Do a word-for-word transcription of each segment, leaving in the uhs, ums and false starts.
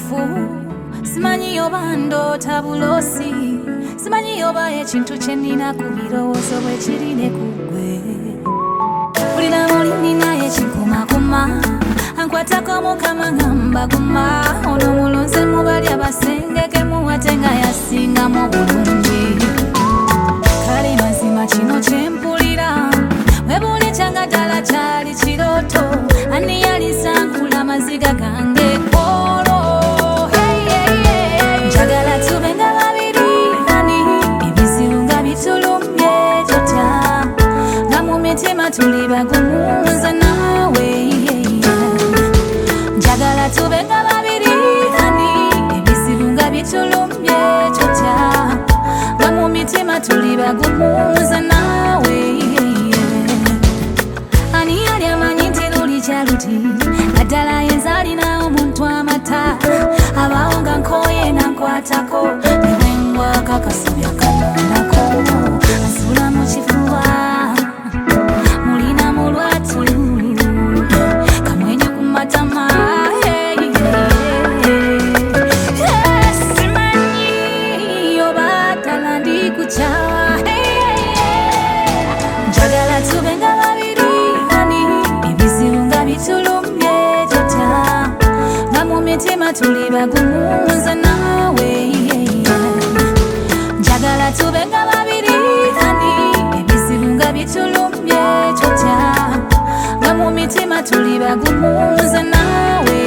mufu simanyi oba ndoota bulosi simanyi oba ekintu kye nnina ku birowoozo bwe kiri ne ku ggwe bulira muli ninaye kinkumakuma ankwatako mukama ngambaguma ono mulonze mubali abasengeke muwate nga yasingamu bulungi kale mazima kino kyempulira webuli kyanga ddala kyali kirooto ani yalisankula maziga gange olwo njagala tube nga babiri ani ebizibu nga bitulumbye totya nga mu mitima tuli bagumuza naawe njagala tube nga babiri ani ebizibu nga bitulumbye totya nga mu mitima tuli bagumuza naawe ani yali amanyi nti luli kyaluti naddala yenza alina omuntu amata abawo nga nkoye nankwatako newengwaka kasubya kanonako asula mu kifuba mulina mu lwatu kamwenyo ku matama simanyi oba ddala ndikukyawa njagala tube nga babiri ani ebizibu nga bitulumbye totya nga mu mitima tuli bagumuza naawe njagala tube nga babiri ani ebizibu nga bitulumbye totya nga mu mitima tuli bagumuza naawe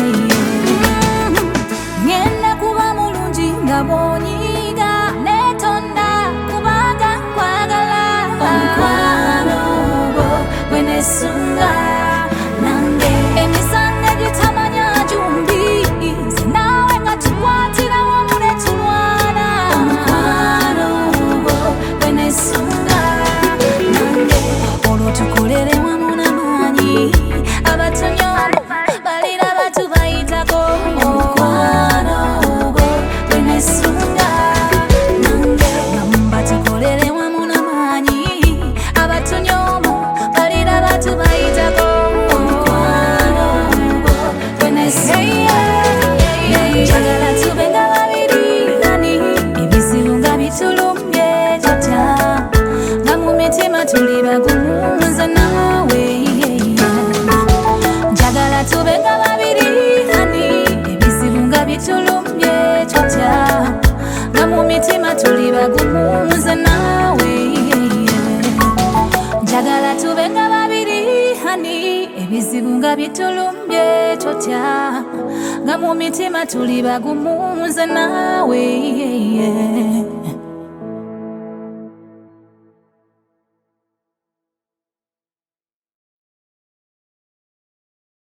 ngenda kuba mulungi nga bwonyiga netonda kubanga nkwagala omukwano gwo gwe nesunga nange emisango egitamanya jumbi nze naawe nga tukwatira wamu ne tulwana omukwano gwo gwe nesunga nange olwo tukolere wamu n'amaanyi abatunyomo balira batu bayitako omukwano gwo gwe nesunga nange gamba tukolere wamu n'amaanyi abatunyomo balira batu bayitako omukwano gwo gwe nesunga njagala tube nga babiri ani ebizibu nga bitulumbye totya nga mu mitima tuli bagumuza naawe njagala tube nga babiri ani ebizibu nga bitulumbye totya nga mu mitima tuli bagumuza naawe njagala tube nga babiri hani ebizibu nga bitulumbye totya nga mu mitima tuli bagumuza naawe